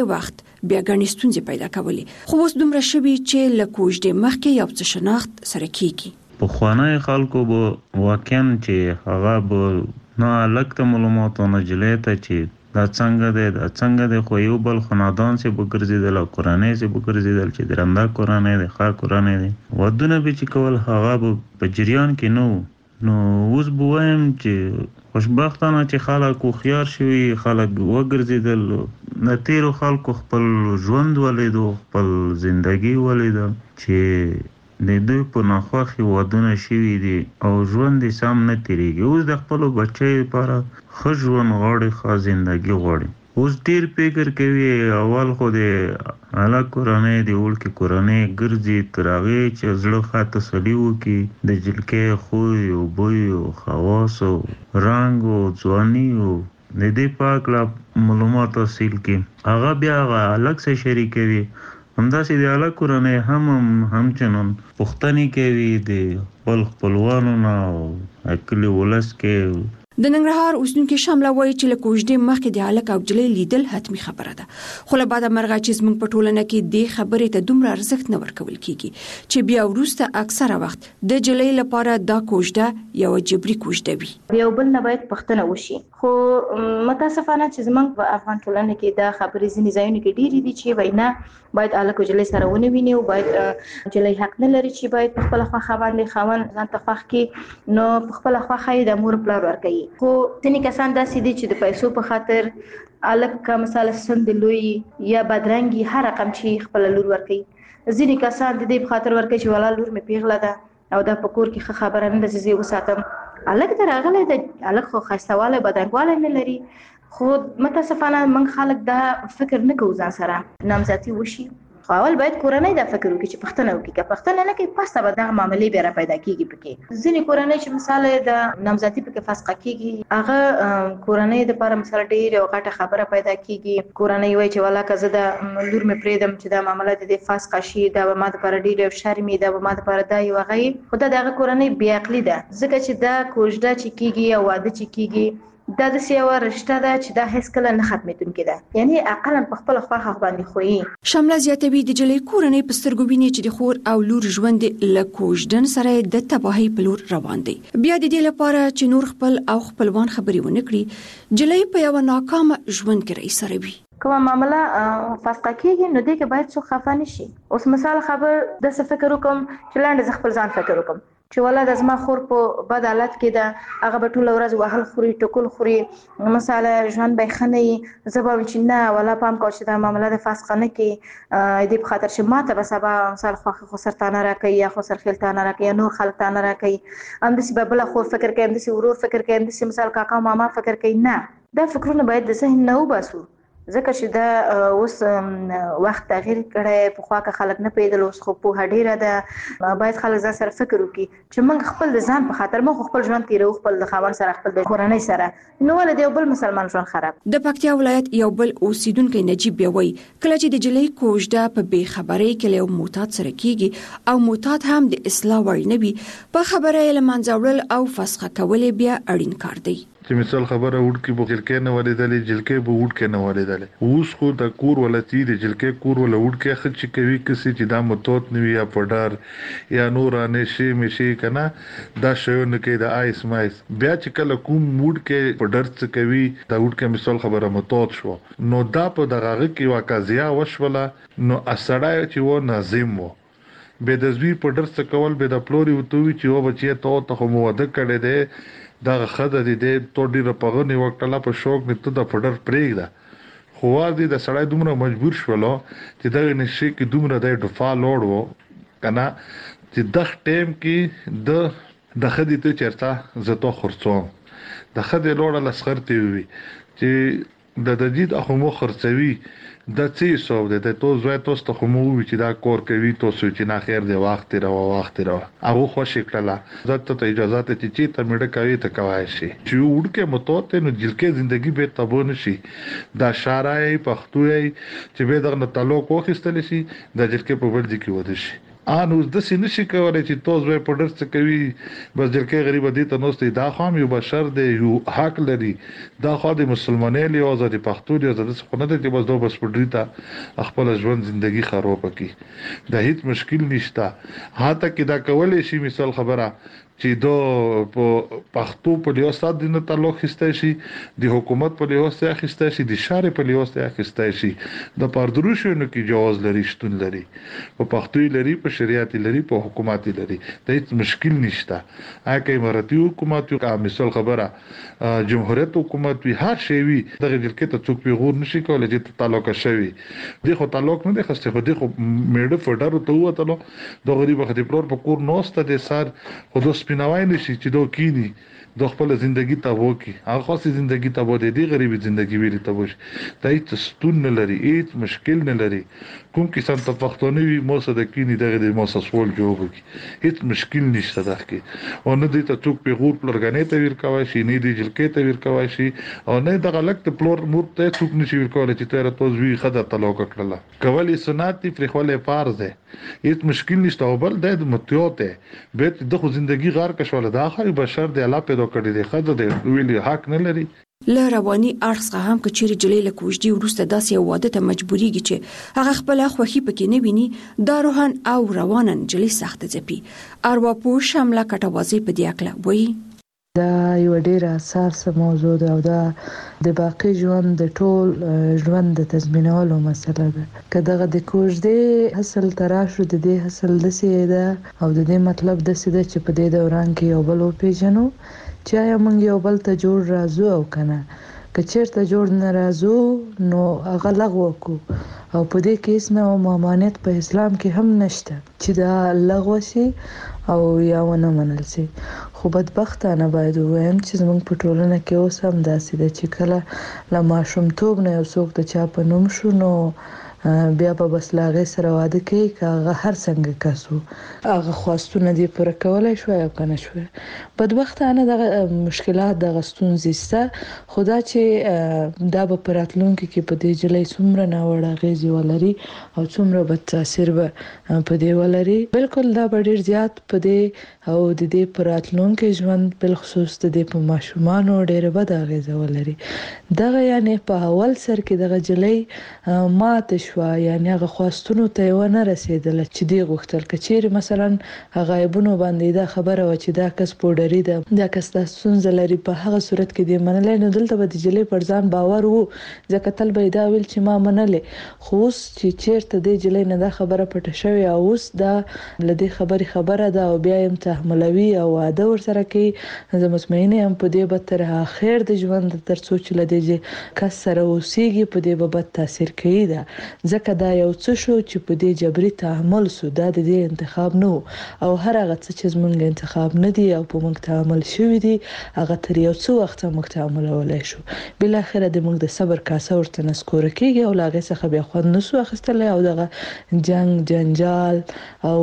وخت بیا ګڼې ستونزې پیدا کولې، خو اوس دومره شوي چې له کوژدې مخکې یو څه شناخت سره کېږي. پخوانی خلکو به واقعا چې هغه به نه هلک ته معلومات او نه نجلۍ ته چې دا څنګه دی خو یو بل خاندان سې به ګرځېدل او کورنۍ سې به ګرځېدل چې درنده کورنۍ دی ښه کورنۍ دی. ودونه به چې کول هغه به په جریان کې نه و. نو اوس به وایم چې خوشبختانه چې خلک هوښیار شوي، خلک وګرځېدل، د تېرو خلکو خپل ژوند ولیدو، خپل زندګي ولیده چې د دوی په ناخوښې ودونه شوي دي او ژوند یې سم نه تېرېږي. اوس د خپلو بچیو لپاره ښه ژوند غواړي، ښه زندګي غواړي. اوس ډېر فکر کوي اول خو د هلک کورنۍ د وړکې کورنۍ ګرځي تر هغې چې زړه ښه تسلي وکړي، د جلکۍ خوی او بوی او خواص او رنګ او ځواني او د دې په هکله معلومات حاصل کړي. هغه بیا هغه هلک سره شریکوي. همداسې د هلک کورنۍ همچنان پوښتنې کوي د خپل خپلوانو نه او کلي ولس کې. د ننګرهار اوسیدونکي شامله وایي چې له کوژدې مخکې د هلک او نجلۍ لیدل حتمي خبره ده، خو له بعده مرغه چې زموږ په ټولنه کې دې خبرې ته دومره ارزښت نه ورکول کېږي چې بیا وروسته اکثره وخت د نجلۍ لپاره دا کوژده یوه جبري کوژده وي. یو بل نه باید پوښتنه وشي، خو متاسفانه چې زموږ په افغان ټولنه کې دا خبرې ځینې ځایونو کې ډېرې دي چې وینا باید هلک او نجلۍ سره ونه ویني او باید نجلۍ حق نه لري چې باید په خپله خوښه باندې خاوند ځان ته خوښ کړي، نو په خپله خوښه یې د مور پلار ورکوي. خو ځینې کسان داسې دي چې د پیسو په خاطر هلک که مثلا سند لوی یا بدرنګي هر رقم چې خپله لور ورکوي. ځینې کسان د دې په خاطر ورکوي چې والا لور مې پیغله ده او دا په کور کې ښه خبره نه ده چې زه یې وساتم. هلک ته راغلی دی، هلک خو ښایستهوالی بدرنګوالی نه لري، خو متاسفانه موږ خلک دا فکر نه کوو ځان سره نامزدي وشي. خو اول باید کورنۍ دا فکر وکړي چې پښتنه وکړي، که پښتنه نه کوي پس به دغه معاملې بیا را پیدا کېږي. پکې ځینې کورنۍ چې مثال د نامزدي پکې فسخه کېږي، هغه کورنۍ دپاره مثال ډېر یو غټه خبره پیدا کېږي. کورنۍ وایي چې والا که زه د لور مې پرېږدم چې دا معامله د دې فسخه شي، دا به ما دپاره ډېر یو شرم وي، دا به ما دپاره دا یو هغه وي. خو دا د هغه کورنۍ بې عقلي ده، ځکه چې دا کوژده چې کېږي او واده چې کېږي دا داسې یوه رشته ده چې دا هیڅکله نه ختمېدونکې ده، یعنې اقلا په خپله خوښه باندې خویي. شامله زیاتوي د نجلۍ کورنۍ په سترګو ویني چې د خور او لور ژوند له کوژدن سره د تباهۍ په لور روان دی. بیا د دې لپاره چې نور خپل او خپلوان خبرې ونه کړي، نجلۍ په یوه ناکامه ژوند کې رایسروي. کومه معامله فسخه کېږي نو دې کې باید څوک خفه نه شي. اوس مثال خبر داسې فکر وکړم چې لاندې زه خپل ځان فکر وکړم چې والا د زما خور په بد حالت کې ده، هغه به ټوله ورځ وهل خوري، ټکول خوري، مثلا ژوند به یې ښه نه وي. زه به وایم چې نه والا پام کوه چې دا معامله د فسخه نه کړي، دې په خاطر چې ما ته به سبا مثال خوښه خسر تانه راکوي یا خسر خیل تانه راکوي یا نور خلک تانه راکوي. همداسې به بله خور فکر کوي، همداسې ورور فکر کوي، همداسې مثال کاکا ماما فکر کوي. نه، دا فکرونه باید د ذهن نه وباسو، ځکه چې دا اوس وخت تغییر کړی. پخوا که خلک نه پوهېدل، اوس خو پوهه ډېره ده. باید خلک ځان سره فکر وکړي چې موږ خپل د ځان په خاطر موږ خپل ژوند تېروو، خپل د خاوند سره، خپل د کورنۍ سره، نو ولې د یو بل مسلمان ژوند خراب. د پکتیا ولایت یو بل اوسیدونکی نجیب بیا وایي کله چې د نجلۍ کوژده په بې خبرۍ کې له یو معتاد سره کېږي او معتاد هم د اصلاح وړ نه وي، په خبره یې له منځه وړل او فسخه کول یې بیا اړین کار دی. چې مثال خبره وډکې به جلکې نه ولیدلې، جلکې به وډکې نه ولیدلې. اوس خو د کور ولتی د جلکې کور ول وډکې خچ کوي کسي چې دا متوت نوي یا پډار یا نور انشي مشي کنه دا شو نه کې د آیس مایس. بیا چې کله کوم وډکې پډر څه کوي دا وډکې مثال خبره متوت شو، نو دا په دغه کې واقعیا وشوله. نو اسړای چې و ناظم وو به د زوی پډر څه کول، به د پلوري وتوي چې و بچي ته خو موده کړي دي دا خدای دې تو ډیره پغنی وکړه په شوق نه ته د پډر پرېږده. خو دې د سړی دومره مجبور شولو چې دا نشي کې دومره د ډفا لوړ وو کنه چې د ټیم کې د خدي ته چرته زته خرڅوم د خدي لوړ لسخرتي وي چې د جدید اخو مو خرڅوي د څه سو د تو زوی توسته خو مو وی چې دا کور کوي تو سو چې نه خیر دی وخت را هغه خوشی کړه زته ته اجازه ته چې ته مړه کوي ته کوي شي چې وډکه متوته نو جلکه ژوندۍ به تبون شي دا شارای پښتوي چې به دغه تعلق وخستل شي د جلکه په ورځ کې ود شي انو د سینشي کولای چې توز به په درس کوي بس جلکې غریب دي ته نوستي دا خام یو بشر دی یو حق لري دا خو د مسلمانۍ له ازادي پښتو دی د خونه ته بس دو بس پډری خپل ژوند ژوندۍ خراب کی دا هیڅ مشکل نشته هاته کې دا کولای شي مثال خبره چې دو په پښتو په لیو سات دینه تعلق خسته شي د حکومت په لیو سره خسته شي د شارع په لیو سره خسته شي د پردروشونو کې جواز لري شتون لري په پښتو لري په شریعت لري په حکومت لري د هیڅ مشکل نشته اګه اماراتي حکومت یو مثال خبره جمهوریت حکومت وی هر شی وی دغه دلکې ته څوک پیغور نشي کولای چې تعلق شوی دی خو تعلق نه دی خسته خو دی خو میډه فډر ته وته د غریب خدي پلور په کور نوسته د سر خو سپیناوای نشي چې دوه کینی د خپل ژوندۍ ته وکی هغه خاصه ژوندۍ ته بده دی غریب ژوندۍ ویل ته وش دای ته ستون نه لري هیڅ مشکل نه لري کوم کسان ته پښتوني وي موسه د کینی دغه د موسه سوال جواب کی هیڅ مشکل نشته دغه او نه دي ته څوک پیغور پلورګنې ته ور کوي شي نه دی جلکې ته ور کوي شي او نه دغه لک ته پلور مور ته څوک نشي ور کولای چې تر توز وی خدای تعلق کړل کولی سنت دی پر خپل فرض ده هیڅ مشکل نشته او بل د متیوته به د خو ژوندۍ غار کښول د اخر بشر دی الله پیدا کړی دی خدای دی ویلي حق نه لري له رواني اړخ هم کچېری جلې له کوژدي ورسته داسې واده ته مجبوريږي چې هغه خپل خوخي پکې نه ویني دا روحان او روانن جلې سخت ځپي اروا پوه شامله کټوازي په دی اکله وایي دا یو ډیر اساسه موضوع ده او دا د باقی ژوند د ټول ژوند د تضمینولو مسله ده کله د کوژدې حاصل تراشو د دې حاصل د سیده او د دې مطلب د سیده چې په دې دوران کې یو بل پیژنو چې یا موږ یو بل ته جوړ راځو او کنه کچېرته جوړ نه راځو نو هغه لغوه کو او په دې کې اسنه مامانیت په اسلام کې هم نشته چې دا لغوه شي او یا ونه منل شي خو بدبختانه باید وایم چې زموږ په ټولنه کې اوس هم داسې ده چې کله لا ماشومتوب نه یو څوک د چا په نوم شو نو بیا په بس لاغه سره واده کوي کاغه هر څنګه کسو هغه خواستونه دی پر کولای شو یا کنه شو بدبختانه د مشکلات د غستون زیسته خدا چې دا په پراتلونکو کې په دې جلې څومره ناوړه غیزي ولري او څومره بد تاثیر به په دې ولري بالکل دا ډیر زیات په دې او د دې پراتلونکو ژوند بل خصوص د دې په ماشومان ډیر بد غیزه ولري دغه یعنی په اول سر کې دغه جلې ماته یعنی هغه خواستونو ته ونه رسیدل چې دی غوښتل کچېر مثلا غایبونو باندې دا خبره و چې دا کس پوډری ده دا کس د سنځ لري په هغه صورت کې دی منلای نو دلته به د جلې پر ځان باور وو ځکه تل به دا ویل چې ما منلې خو اوس چې چیرته دی جلې نه دا خبره پټه شوی او اوس دا لدی خبره ده او بیا هم تحملوي او واده ور سره کوي زه مطمئنه هم په دې به تر اخر د ژوند تر څو چې لدی کس سره اوسېږي په دې به بد تاثیر کوي دا ځکه دا یو څه شو چې په دې جبري تحمل سو دا د دې انتخاب نه او هر هغه څه چې زمونږ انتخاب نه دی او په موږ تعامل شوی دی هغه تر یو څو وخت موږ تعامل ولای شو بل اخر د موږ د صبر کاسه ورته نسکور کیږي او لاغه څخه بیا خو نسو اخستل او دغه جنجال او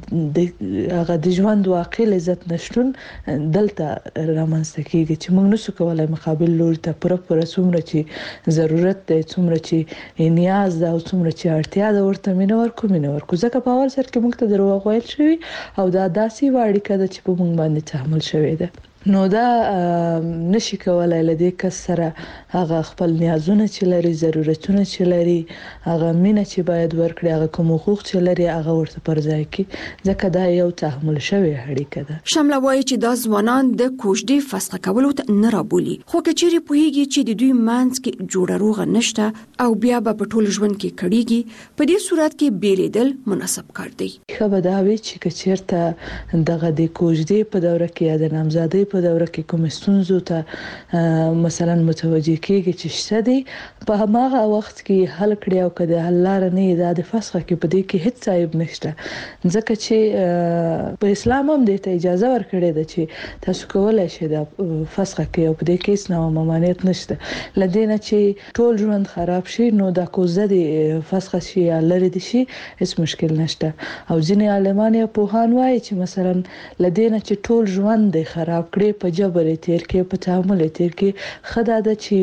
هغه د ژوند واقع لذت نشټون دلته رامنځته کیږي چې موږ نسو کولای مقابل لور ته پر څومره چې ضرورت دی څومره چې نیاز ده او څومره چې اړتیا ده ورته مینور کو ځکه په اول سر کې موږ ته دروغ ویل شوی او دا داسې واړی کده چې په موږ باندې تحمل شوی ده نو دا نشي کولای لدې کس سره هغه خپل نیازونه چې لري ضرورتونه چې لري هغه مینه چې باید ورکړي هغه کوم حقوق چې لري هغه ورته پر ځای کې ځکه دا یو تحمل شوی اړیکه ده شامله وایي چې دا ځوانان د کوژدې فسخ کولو ته نه رابولي خو کچېری پوهیږي چې د دوی منځ کې جوړه روغه نشته او بیا په ټول ژوند کې کړيږي په دې صورت کې بیلیدل مناسب کار دی خو دا وی چې کچېرته دغه د کوژدې په دوره کې یا د نامزادۍ په دوره کې کوم ستونزو ته مثلا متوجه کېږي چې شته دي په هغه وخت کې حل کړی او کده حل لار نه دا د فسخه کې په دې کې هیڅ عیب نشته ځکه چې په اسلام هم د اجازه ورکړې ده چې تاسو کولای شئ د فسخه کې او په دې کې څه ممانعت نشته لدینه چې ټول ژوند خراب شي نو د کوزه د فسخه شي یا لری دي شي هیڅ مشکل نشته او ځینې عالمان په هان وایي چې مثلا لدینه چې ټول ژوند خراب په جبر تیر کې په تعامل تیر کې خدای د چې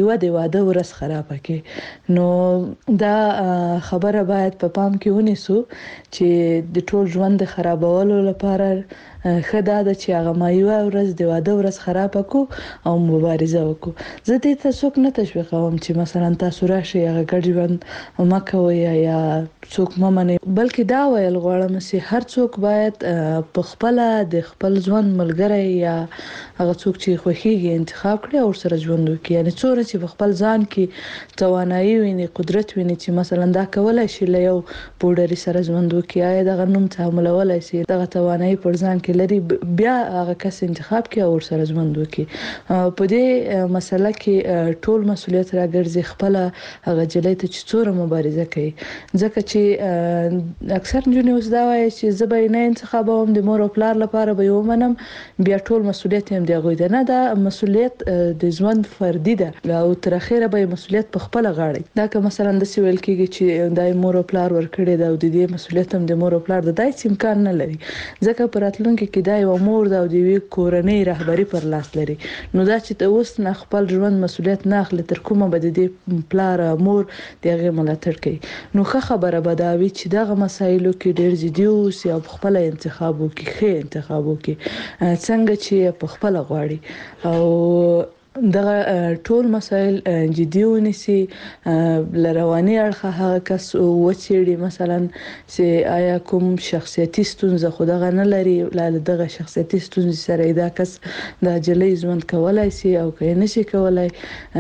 یو د واده ورځ خراب کړي. نو دا خبره باید په پام کې ونیسو چې د ټول ژوند خرابولو لپاره خدا د چې هغه مایوه ورځ د واده ورځ خراب کو او مبارزه وکړو. زه دې ته څوک نه تشویقوم چې مثلا تاسو راشي هغه ګډ ژوند مکوي یا څوک ممنه، بلکې دا ویل غواړم چې هر څوک باید په خپل د خپل ژوند ملګری یا هغه څوک چې خوښیږي انتخاب کړي او سره ژوند وکړي. یعنی څوره چې په خپل ځان کې توانایي ویني، قدرت ویني چې مثلا دا کولای شي له یو پوډری سره ژوند وکړي، یا دغه نوم تعاملولای شي، دغه توانایي پر ځان کې لري، بیا هغه کس انتخاب کړي او سره ژوند وکړي. په دې مسله کې ټول مسولیت راګرځي خپل هغه جلې ته چې څوره مبارزه کوي. ځکه چې اکثر جنونی اوس دا وایي چې زه به نه انتخابوم، د مور او پلار لپاره به یو منم، بیا ټول مسولیت هم دی غوډه نه. دا مسولیت د ژوند فردي ده او تر اخره به مسولیت په خپل غاړه. دا که مثلا د سویل کېږي چې دای مور او پلار ورکړي دا او د دې مسولیت هم د مور او پلار د دای امکان نه لري، ځکه پر راتلونکي کې دا یو مور دا او د وی کورنۍ رهبری پر لاس لري. نو دا چې اوس نه خپل ژوند مسولیت نه اخلي تر کومه به د پلار مور دغه ملاتړ کوي. نو خبره به دا وي چې دغه مسایلو کې ډېر جدي اوسئ او خپل انتخاب وکړئ، ښه انتخاب وکړئ څنګه چې په خپل غواړي او دغه ټول مسایل جدي ونیسي. لرواني اړخه هغه کس وچېړي مثلا چې آیا کوم شخصیتي ستونزه خو دغه نه لري، لاله دغه شخصیتي ستونزې سره دا کس د جلې ژوند کولای شي او که نشي کولای،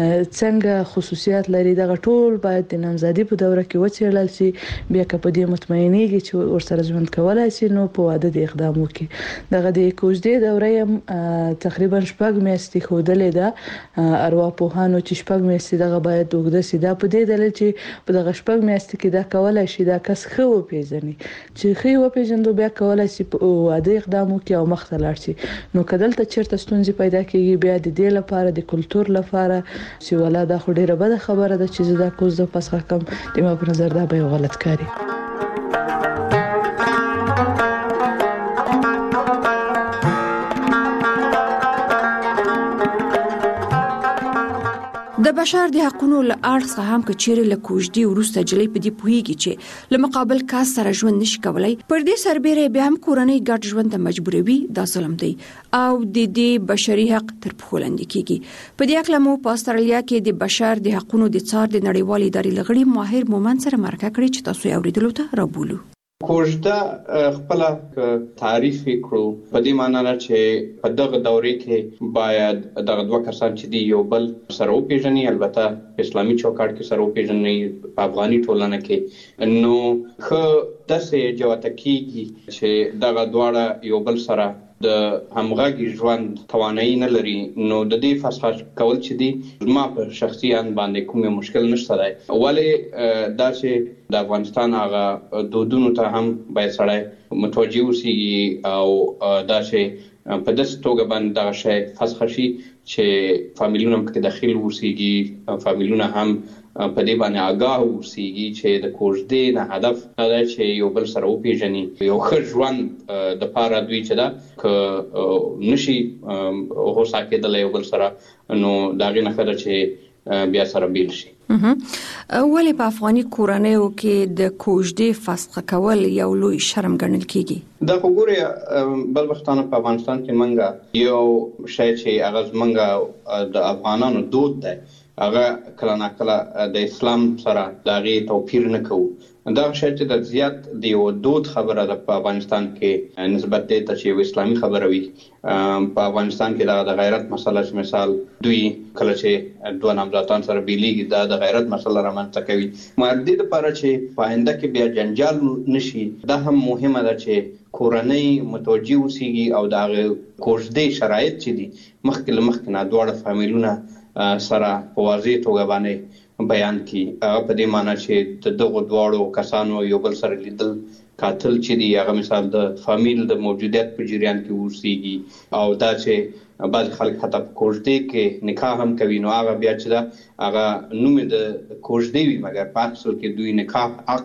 څنګه خصوصیات لري، دغه ټول باید د نامزادي په دوره کې وچېړل شي. بیا که په دې مطمئنېږي چې ورسره ژوند کولای شي نو په واده د اقدام وکړي. دغه د کوژدې دوره تقریبا 4 میاشتې ښودلې ده ارواپوهانو چې 4 میاشتې دغه باید وګړه سي. دا په دې دلیل چې په دغه 4 میاشتې کې دا کولای شي دا کس خو وپیژني، چې خو وپیژندو بیا کولای شي په واده اقدام وکړي او مخ ته لاړ شي. نو کدل ته چیرته ستونزې پیدا کیږي بیا د دې لپاره د کلچر لپاره چې ولا دا خو ډیره بده خبره ده چې دا کوز د پسخه کم د ما په نظر دا به غلط کاری. د بشر د حقوقو له اړخ څخه هم کچېره له کوژدي ورسته جلې په دې پوهیږي چې له مقابل کاس سره ژوند نشي کولای، پر دې سربېره بیا هم کورنۍ ګډ ژوند ته مجبوروي. دا ظلم دی او د دې بشري حق تر پښو لاندې کیږي. په دې اړه مو په استرالیا کې د بشر د حقوقو د څار د نړیوالې ادارې لغړي ماهر مومن سره مرکه کړې چې تاسو یې اوریدلو ته رابولو. کوژده خپل تعریف کړو په دې معنی نه چې په دغه دورې کې باید دغه دوه کسان چې دی یو بل سره وپیژني، البته په اسلامي چوکاټ کې سره وپیژني، په افغاني ټولنه کې نو خو داسې جوته کیږي چې دغه دواړه یو بل سره د همغږي ژوند توانایي نه لري. نو د دې فسخ کول چې دی ما په شخصي ان باندې کوم مشکل نشته دی، ولې دا چې د افغانستان هغه دودونو ته هم باید سړی متوجه اوسي او دا چې په داسې توګه باندې دا شی فسخ شي چې فامیلونه پکې داخل اوسيږي، فامیلونه هم په دې باندې آگاه اوسيږي چې د کوژدې نه هدف دا دی چې یو بل سره وپیژني، یو ښه ژوند د پاره دوی چې دا که نشي هوسا کېدلی یو بل سره نو دا غي نه خبره چې بیا سره بیل شي. ولې په افغاني کورنیو کې د کوژدې فسخ کول یو لوی شرم ګڼل کیږي؟ دا وګوره بل وختانه په افغانستان کې منګه یو شی چې هغه منګه د افغانانو دود دی، هغه کله ناکله د اسلام سره دغه توپیر نه کوو. دا شی چې د زیات دی او دود خبره ده په افغانستان کې نسبت ته چې اسلامي خبره وي. په افغانستان کې د غیرت مسله چې مثال دوی کله چې دوه نامزادان سره بیلیږي دا د غیرت مسله رامنځته کوي. مردي د لپاره چې پاینده کې بیا جنجال نشي، دا هم مهمه ده چې کورنۍ متوجه اوسيږي او دا کوژدې شرایط چې دي مخکې نه دواړه فامیلونه سره په واضح توګه باندې بیان کی. په دې معنی چې دغه دواړو کسانو یو بل سره لیدل، قاتل چې دی هغه مثال د فامیل د موجودیت په جریان کې اوسيږي او دا چې بعض خلک حتی په کوژدې کې نکاح هم کوي، نو هغه بیا چې دا هغه نوم د کوژدې وي مګر په اصل کې دوی نکاح عقد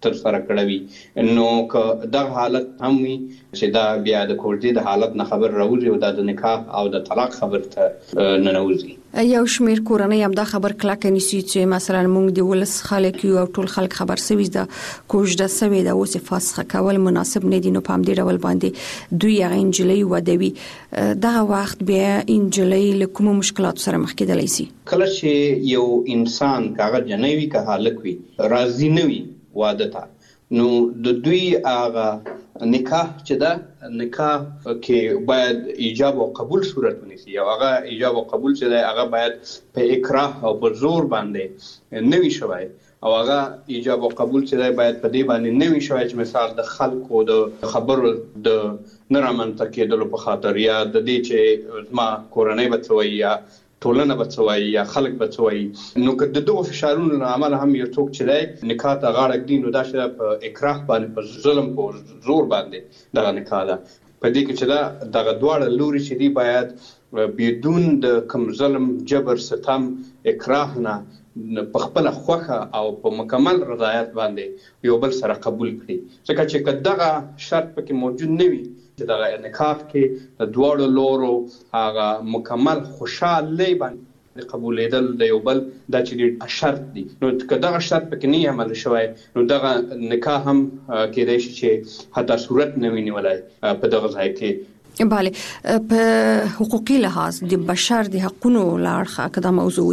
تر سره کړوي نو که دغه حالت هم وي چې دا بیا د کوژدې د حالت نه خبر راوځي او د نکاح او د طلاق خبر ته ننوځي. یو شمیر کورنۍ هم دا خبر کلک نیسي چې مثلا موږ د ولس خلک یو ټول خلک خبر سوي دا کوژده سوي دا اوس فاسخه کول مناسب نه دي نو په دې ډول باندې دوی هغه انجلۍ ودوي دغه وخت بیا انجلۍ له کوم مشکلات سره مخ کېدلی شي. کله چې یو انسان کاغه جنوي که هلک وي راضي نه وي واده ته نو د دوی هغه نکاح چې دا نکاح کې باید ایجاب او قبول صورت ونیسي او هغه ایجاب او قبول چې دا هغه باید په اکراه او په زور باندې نه وي شوی او هغه ایجاب او قبول چې دا باید په دې باندې نه وي شوی چې مثال د خلکو د خبرو د نرامنځته کېدلو په خاطر یا د دې چې ما کورنۍ بچوي یا ټولنه بچوي یا خلک بچوي نو که د دغه فشارونو له امله هم یو څوک چې دی نکاح ته غاړه ږدي نو دا چې په اکراه باندې په ظلم په زور باندې دغه نکاح ده. په دې کې چې دا دغه دواړه لوري چې دی باید بدون د کوم ظلم جبر ستم اکراه نه په خپل خوخه او په مکمل رضایت باندې یو بل سره قبول کړي ځکه چې دغه شرط پکې موجود نه وي چې دغه نکاح کې د دواړو لورو هغه مکمل خوشاله باندې قبولېدل د یو بل دا چې شرط دي نو که دغه شرط پکې نه عمل شوی نو دغه نکاح هم کېدای شي چې حتی صورت نه وي نیولای په دغه ځای کې. بله په حقوقي لحاظ د بشر د حقونو لاړخه کدا موضوع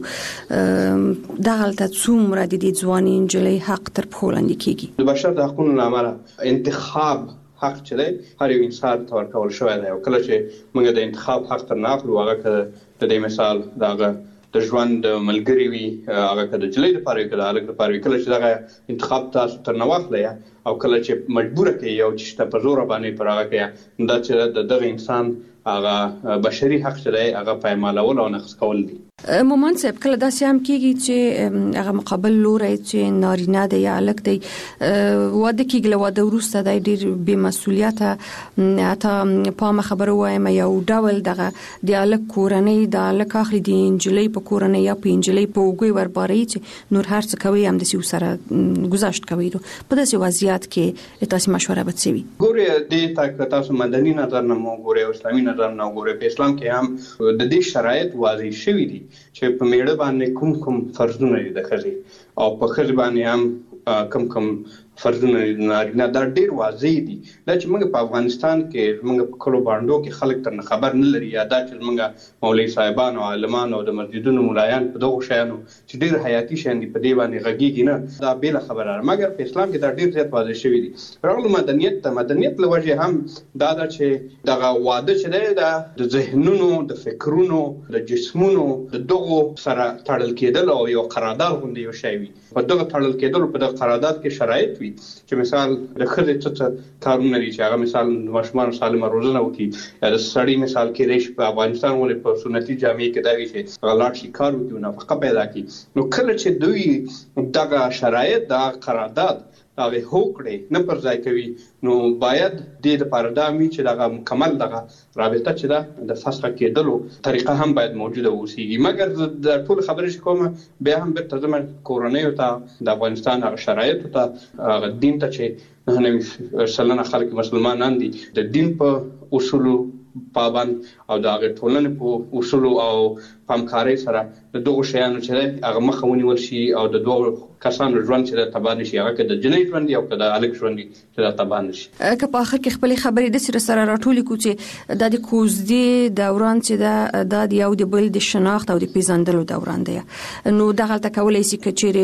وڅېړو دغه څومره د دې ځواني انجلۍ حق تر پښو لاندې کیږي. د بشر د حقونو لامل انتخاب حق چې دی هر یو انسان ته ورکول شوی دی او کله چې موږ د انتخاب حق تر نه اخلو هغه که د دې مثال دغه د ژوند ملګری وي هغه که د جلۍ لپاره وي که د هلک لپاره وي کله چې دغه انتخاب تاسو تر نه واخلئ او کله چې مجبوره کوي یو چې په زوره باندې پر هغه کوي دا چې د دغه انسان هغه بشري حق چې دی هغه پایمالول او نقض کول دي. مومن صاحب کله داسې هم کېږي چې هغه مقابل لوري چې نارینه دی یا هلک دی واده کېږي له واده وروسته دی ډېر بې مسؤلیته حتی پامه خبره وایم یو ډول دغه د هلک کورنۍ د هلک اخلي د نجلۍ په کورنۍ یا په نجلۍ په اوږې ورباري چې نور هر څه کوي همداسې ورسره ګذشت کوي په داسې وضعیت کې تاسو مشوره به څه وي؟ ګورئ دې ته تاسو مدني نظر نه مو ګورئ او اسلامي نظر نه ګورئ په اسلام کې هم د دې شرایط واضح شوي دي چې په میړه باندې کوم فرضونه دي د ښځې او په ښځې باندې هم کوم فرضونه نارینه دا ډیر واضح دي دا چې موږ په افغانستان کې موږ په کلو باندې کې خلک تر خبر نه لري یا دا چې موږ مولوی صاحبان او عالمان او د مسجدونو مولایان په دغه شیانو چې ډیر حیاتي شیان دي په دې باندې غږیږي نه دا بل خبره مګر په اسلام کې دا ډیر زیات واضح شوی دي. راغلو مدنیت له وجه هم دا چې دغه واده چې دی دا د ذهنونو د فکرونو د جسمونو د دغه سره تړل کېدل او یو قرارداد غوندي یو شی وي په دغه تړل کېدل په دغه قرارداد کې شرایط چې مثال د ښځې څه کارونه دي چې هغه مثال ماشومان سالمه روزنه وکړي یا د سړي مثال کې ریش په افغانستان ولې په سنتي جامع کې دا وی چې هغه لاړ شي کار وکړي او نفقه پیدا کړي نو کله چې دوی دغه شرایط د قرارداد هغه هوکړي نه پر ځای کوي نو باید د لپاره دا می چې دغه مکمل دغه رابطه چې دا د فسخ کېدلو طریقه هم باید موجوده اوسېږي مګر د ټول خبرې چې کومه بیا هم به ترجمه کورنۍ ته د افغانستان هغه شرایط ته هغه دین ته چې نه سلنه خلک مسلمانان دي د دین په اصولو پابند او د هغه ټولنې په اصولو او همکارۍ سره د دغه شیانو چې هغه مخه ونیول شي او د دوه کسانو ژوند چې تباه نشي هغه که د جنۍ ژوند او که د هلک ژوند چې تباه نشي. که په آخر کې خپلې خبرې د سره راټولې کړو چې د کوژدې دوران چې د یو د بل د شناخت او د پیژندلو دوران دی نو دغه تکولای شي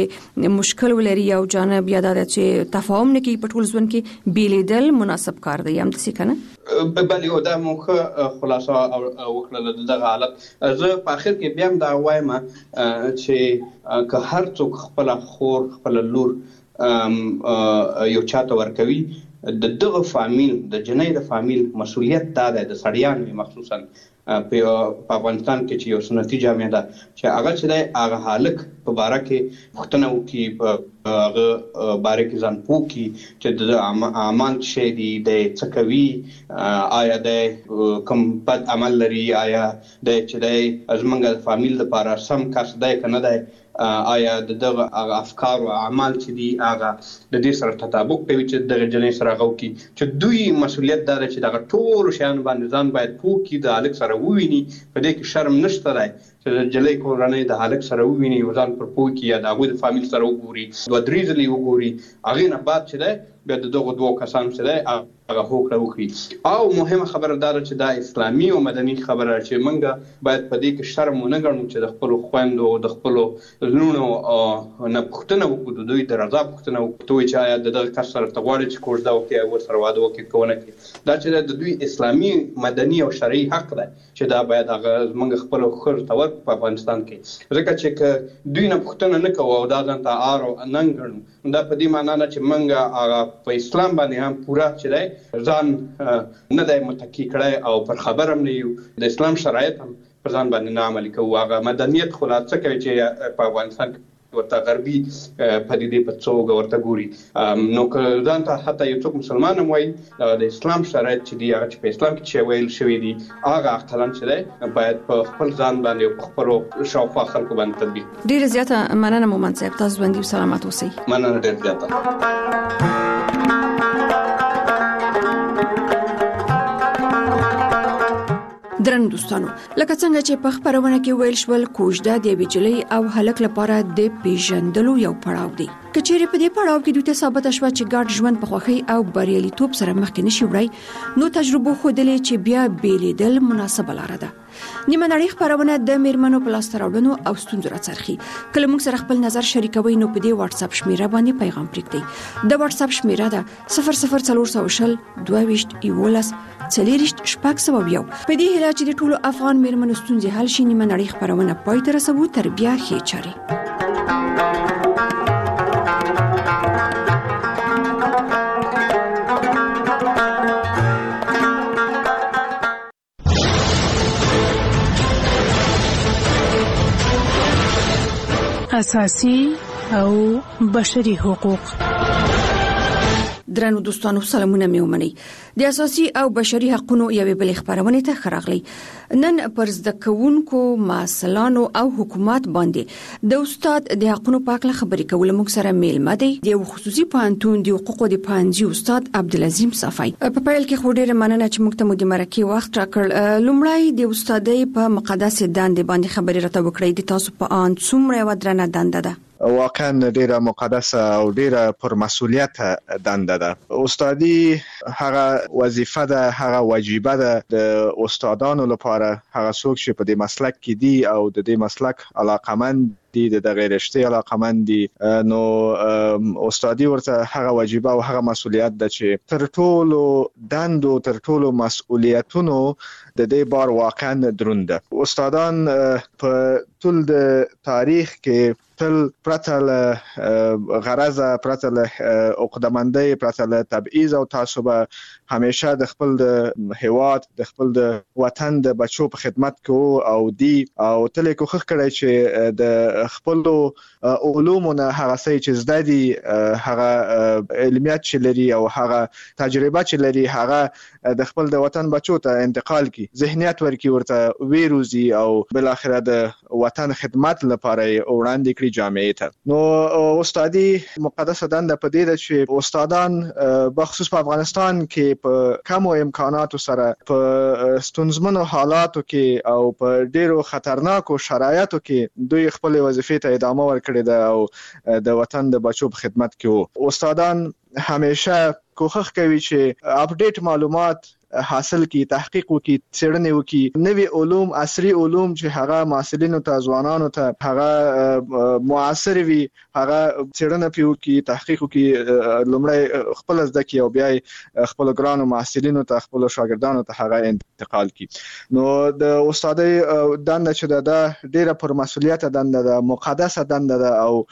چې مشکل ولري یو جانب یا د چې تفاهم نه کوي په ټول ژوند کې بیلیدل مناسب کار دی هم څه کنه بل یو د موخه خلاصه وکړه دغه حالت زه په اخر کې بیا دا وایم چې که هر څوک خپل خور خپل لور یو چاته ورکوي د دغه فامیل د جنۍ د فامیل مسؤلیت دا ده د سړیانو مخصوصا په افغانستان کې چې یو سنتي جامع ده چې هغه چې د هغه هلک په باره کې پوښتنه وکړي په هغه باره کې ځان پوه کړي چې د اعمال شی دي د څه کوي آیا د کوم بد عمل لري آیا د چې د زمونږ د فامیل لپاره سم کس دی که نه دی آیا دغه افکار او اعمال چې دي هغه د دې سره تطابق کوي چې دغه جنې سره غو کی چې دوی مسؤلیت دار چې دغه ټول شیان باندې ځان باید پوه کی د الک سره وویني په دې کې شرم نشته دی چې د جلې کورنۍ د الک سره وویني ځان پر پوه کی یا د هغه د فامیل سره وګوري دوه درې ځلې وګوري هغه نه بعد چې دی بیا د دغه دوه کسان چې دی هغه هوکړه وکړي او مهمه خبره دا چې دا اسلامي او مدني خبره چې موږ باید په دې کې شرم ونه ګڼو چې د خپل خويندو او د خپل لونو نه پښتنه وکړو دوی د رضا پښتنه وکړو چې آیا دغه کس سره تغواړي چې کوژده وکړي او سره واده وکړي کوونه کې دا چې د دوی اسلامي مدني او شرعي حق دی چې دا باید هغه موږ خپل خور تور په افغانستان کې ځکه چې دوی نه پښتنه نه کوو او دا ځان ته آرو نن ګڼو دا په دې معنی نه چې موږ هغه په اسلام باندې هم پورا چې دی ځان نه دی متکی کړی او پر خبر هم نه یو د اسلام شرایط هم پر ځان باندې نه عملي کوو هغه مدنیت خلاصه کوي چې په افغانستان کې ورته غربي پدیدې په څوګه ورته ګوري نو که ځان ته حتی یو څوک مسلمان هم وایي د اسلام شرایط چې دي هغه چې په اسلام کې چې ویل شوي دي هغه عقلاً چې دی باید په خپل ځان باندې او په خپلو شاوخوا خلکو باندې تطبیق ډېره زیاته مننه مومند صاحب تاسو ژوندي او سلامت اوسئ مننه ډېره زیاته درن دوستانو لکه څنګه چې په خبرونه کې ویل شول کوژده د بجلی او هلک لپاره د پیژندلو یو پړاو دی کچېره په دې پړاو کې دوی ته ثابت شوه چې ګډ ژوند په خوخي او بریالیتوب سره مخکې نشي وړي نو تجربه خودلې چې بیا بیلیدل مناسبه لاره ده نیمه نړۍ خبرونه د میرمنو په لاس راوړنو او ستونزو راڅرخي کله موږ سره خپل نظر شریکوي نو په دې واتس اپ شمیره باندې پیغام پریږدئ د واتس اپ شمیره ده 00400 22 11 40 شپږ سو یو په دې هله چې د ټولو افغان میرمنو ستونزې حل شي نیمه نړۍ خبرونه پای ته رسوي تر بیا ښه چاري اساسي او بشري حقوق درنو دوستانو سلامونه مې ومنئ د اساسي او بشري حقوقو یوې بلې خبرونه ته خراغلي نن پر زده کوونکو مسلانو او حکومت باندې د استاد د حقوقو په اړه خبرې کول موږ سره میلمه دی د خصوصي پوهنتون د حقوقو د پوهنځي استاد عبدالعظیم صافی په پیل کې خو ډېر مننه چې موږ ته مو د مرکه وخت راکړ لومړی د استادۍ په مقدس دندې باندې خبرې راته وکړئ د تاسو په ان څومره ودرنه دنده ده واقعا ډیره مقدسه او ډیره پر مسؤلیت دنده ده استادي هغه وظیفه ده هغه واجبه ده د استادانو لپاره هغه څوک چې په دې مسلک کې دي او د دې مسلک علاقمند دي د غیر رشتي علاقمند دي نو استادي ورته هغه واجبه او هغه مسؤلیت ده چې تر ټولو دندو تر ټولو مسؤلیتونو د دې بار واقعا دروند ده استادان په ټول د تاریخ کې تل پرته له غرضه پرته له عقدمندۍ پرته له تبعیض او تعصب همیشه د خپل د هیواد د خپل د وطن د بچو په خدمت کې او دی او تل کوښښ کړی چې د خپل علومو نه هغه چې زده دي هغه علمیات چې لري او هغه تجربه چې لري هغه د خپل د وطن بچو ته انتقال کی ذهنیت ورکی ورته ویروزي او بل اخره د وطن خدمت لپاره وړاندې کړی جامعه ته نو استادي مقدسه دنده په دې ده چې استادان بخصوص په افغانستان کې په کم امکاناتو سره په ستونزمنو حالاتو کې او په ډیرو خطرناکو شرایطو کې دوی خپل وظیفې ته ادامه ورکړي ده او د وطن د بچو په خدمت کې استادان همیشه کوښښ کوي چې اپډیټ معلومات حاصل کی تحقیق وکي څېړنې وکي نوي علوم عصري علوم چې هغه محصلینو ته ځوانانو ته هغه معاصر وي هغه څېړنه پیو کی تحقیق وکي لومړی خپل زده کی او بیا خپل ګرانو محصلینو ته خپل شاګردانو ته هغه انتقال کی نو د استادۍ دنده چې د ډیره پر مسؤلیت دنده ده مقدسه دنده ده او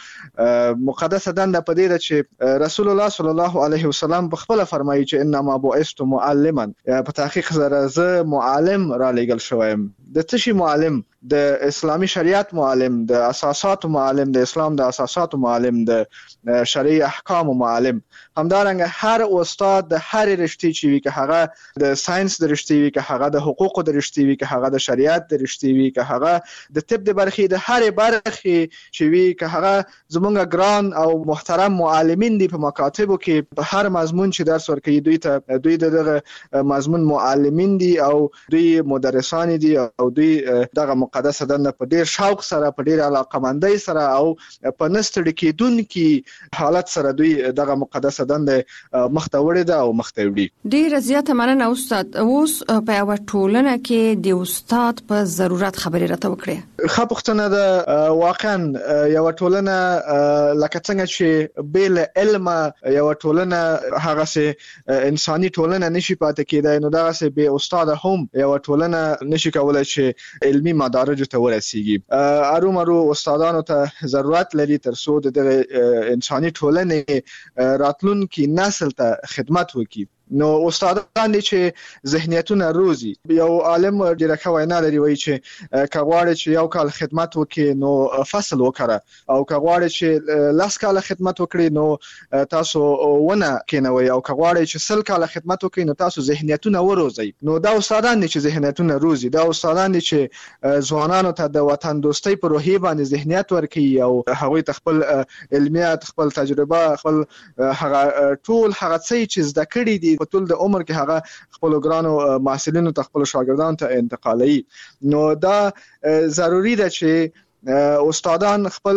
مقدسه دنده په دې ده چې رسول الله صلی الله علیه وسلم په خپل فرمایي چې انما بعثت معلما په تحقیق سره زه معلم را لېږل شوم د څه شي معلم د اسلامي شریعت معلم، د اساسات معلم، د اسلام د اساسات معلم، د شرعي احکام معلم. همدارنګه هر استاد د هر رشتې چې وي، که هغه د ساينس د رشتې وي، که هغه د حقوق د رشتې وي، که هغه د شریعت د رشتې وي، که هغه د طب د برخې د هر برخې چې وي، که هغه زمونږ ګران او محترم معلمین دي په مکاتبو کې په هر مضمون چې درس ورکوي، دوی دغه مضمون معلمین دي او دوی مدرسان دي او دوی دغه مقدسه دنده په ډیر شوق سره، په ډیر علاقمندۍ سره او په نستړي کېدونکي حالت سره دوی دغه مقدسه دنده مخته وړي ده او مخته وړي. ډیر زیاته مننه استاد. اوس په یو ټولنه کې د استاد په ضرورت خبرې راته وکړي. ښه پوښتنه ده. واقعا یو ټولنه لکه څنګه چې بل علم یو ټولنه هغه سه انساني ټولنه نشي پاتې کېدای، نو دغه سه به استاد هم یو ټولنه نشي کولای چې علمي مدارج ته ورسیږي. ارومرو استادانو ته ضرورت لري ترڅو د انساني ټولنې راتلونکي نسل ته خدمت وکړي. نو استادان دي چې ذهنیتونه روزي. یو عالم ډیره ښه وینا لري، وایي چې کغواړي چې یو کال خدمت وکړي نو فصل وکړه، او کغواړي چې 10 کال خدمت وکړي نو تاسو ونه کینوي، او کغواړي چې 100 کال خدمت وکړي نو تاسو ذهنیتونه وروزي. نو دا استادان دي چې ذهنیتونه روزي، دا استادان دي چې ځوانانو ته د وطن دوستۍ په روحیه باندې ذهنیت ورکړي او هغوی ته خپل علمیات، خپل تجربه، خپل هغه ټول هغه څه چې زده کړي دي په ټول د عمر کې هغه خپل ګرانو محصلینو ته، خپل شاګردانو ته انتقالوي. نو دا ضروری ده چې استادان خپل